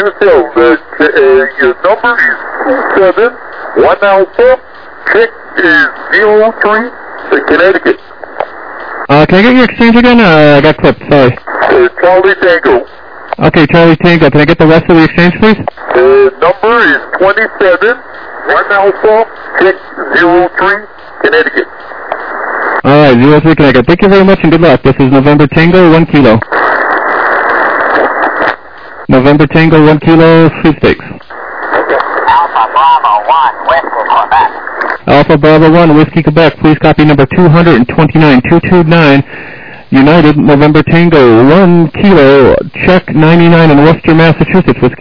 Your number is 27, 1 Alpha, check is 03, Connecticut. Can I get your exchange again? I got clipped, sorry. Charlie Tango. Okay, Charlie Tango. Can I get the rest of the exchange, please? Number is 27, 1 Alpha, check 03, Connecticut. Alright, 03 Connecticut. Thank you very much and good luck. This is November Tango, 1 kilo. November Tango, 1 kilo, sweepstakes. Alpha Bravo 1, Whiskey, Quebec. Alpha Bravo 1, Whiskey, Quebec. Please copy number 229-229. United, November Tango, 1 kilo, check 99 in Worcester, Massachusetts. Whiskey